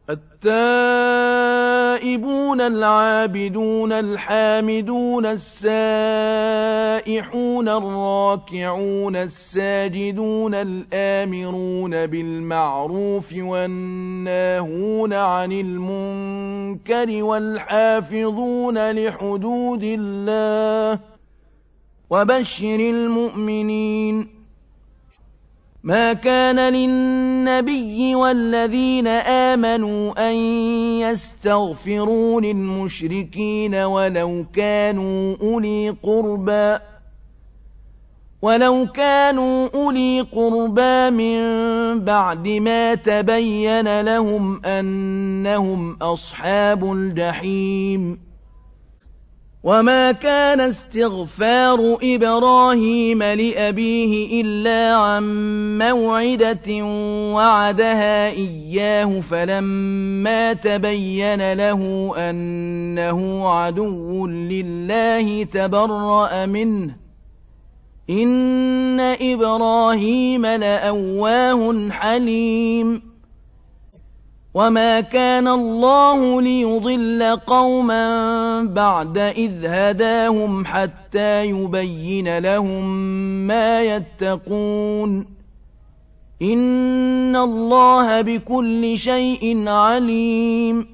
التائبون العابدون الحامدون السائحون الراكعون الساجدون الآمرون بالمعروف والناهون عن المنكر والحافظون لحدود الله وبشر المؤمنين. ما كان للنبي والذين آمنوا أن يستغفروا للمشركين ولو كانوا أولي قربى من بعد ما تبين لهم أنهم أصحاب الجحيم. وما كان استغفار إبراهيم لأبيه إلا عن موعدة وعدها إياه فلما تبين له أنه عدو لله تبرأ منه إن إبراهيم لأواه حليم. وما كان الله ليضل قوما بعد إذ هداهم حتى يبين لهم ما يتقون إن الله بكل شيء عليم.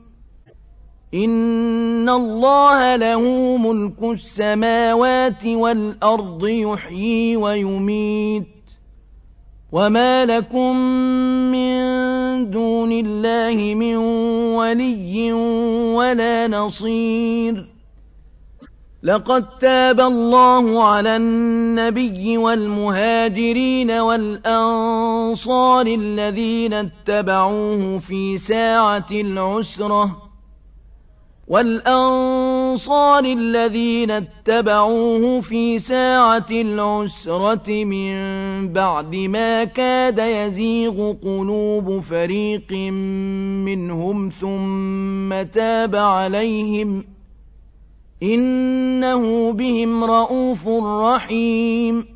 إن الله له ملك السماوات والأرض يحيي ويميت وما لكم من دون الله من ولي ولا نصير. لقد تاب الله على النبي والمهاجرين والأنصار الذين اتبعوه في ساعة العسرة من بعد ما كاد يزيغ قلوب فريق منهم ثم تاب عليهم إنه بهم رءوف رحيم.